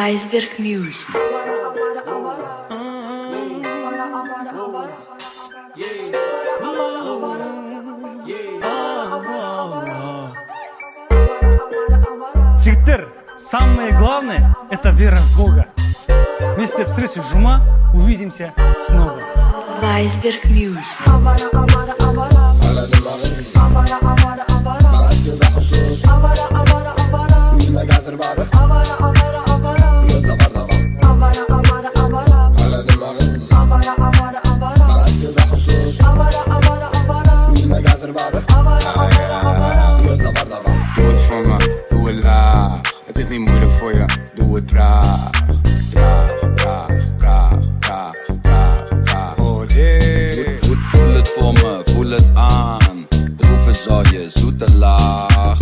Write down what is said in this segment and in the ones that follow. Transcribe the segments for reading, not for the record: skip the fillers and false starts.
Weisberg Music. Жигиттер, самое главное – это вера в Бога. Вместе встречи Жума, увидимся снова. Weisberg Music. Doe het voor me, doe het laag. Het is niet moeilijk voor je, doe het traag. Oh yeah. Voel het voor me, voel het aan. Droeven zal je zoete laag.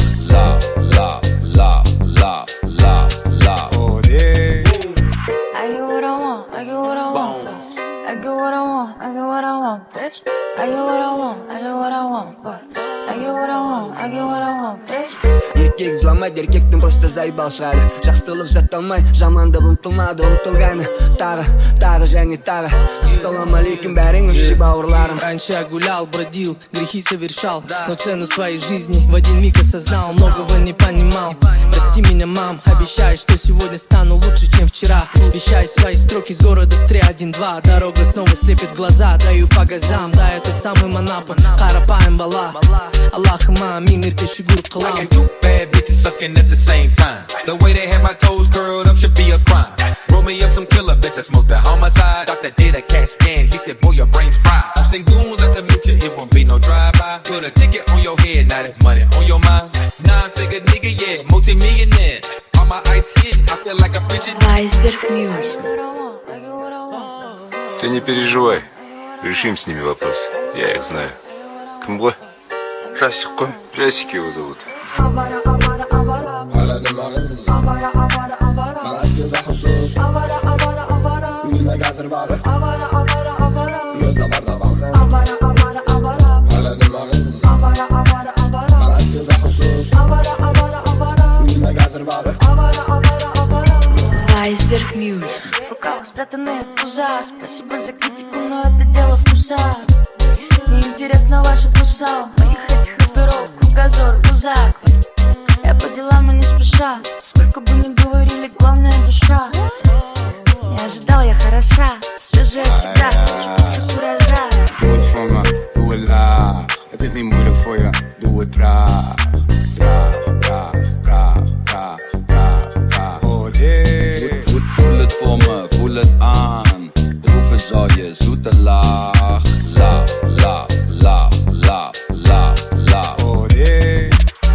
Oh yeah. I get what I want, I get what I want. I get what I want, I get what I want, bitch. I get what I want, I get what I want. I get what I want, I get what I want, bitch. Еркек жыламайды, еркектің просто заебал шығады. Жақсылық жатталмай, жамандық ұмытылмады, ұмытылғаны тағы және тағы. Ассалам алейкум бәрің үші бауырларым. Раньше я гулял, бродил, грехи совершал, но цену своей жизни в один миг осознал, многого не понимал. Прости меня, мам, обещаю, что сегодня стану лучше, чем вчера. Вещаю свои строки с города 312. Дорога снова слепит глаза, даю по газам. Да, я тот самый Манапа, Карапаем Бала. Аллахыма амин, ерте шүгір қылам. I got two bad bitches sucking at the same time. The way they had my toes curled up should be a crime. Roll me up some killer bitch, I smoked a homicide. Doctor did a CAT scan, he said, boy, your brain's fried. I seen goons at the meet you, it won't be no drive-by. Put a ticket on your head, now that's money on your mind. 9-figure nigga, yeah, multi-millionaire. All my ice hidden, I feel like a frigid. Weisberg Music. I get what I want. Ты не переживай, решим с ними вопрос. Я их знаю. Кымбой? Жасик қой. Жасик его зовут. Weisberg Music. В рукавах спрятанные туза. Спасибо за критику, но это дело вкуса. Неинтересна ваша туса. Моих этих оперов кругозор, кузак. Я по делам и не спеша. Сколько бы ни говорили, главное душа. Не ожидал, я хороша. Свежая всегда, лишь после куража. Doe het voor me, doe het laag. Het is niet moeilijk voor je, doe het traag. Oh yeah. Voel het voor me, voel het aan. Droeven zal je zoete laag. Oh yeah.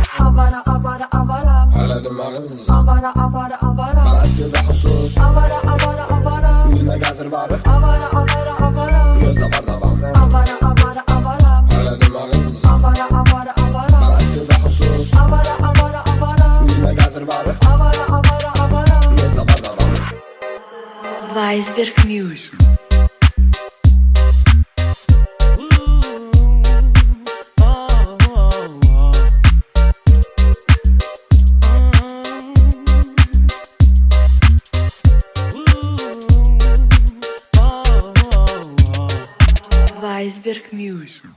Weisberg Music. Weisberg Music.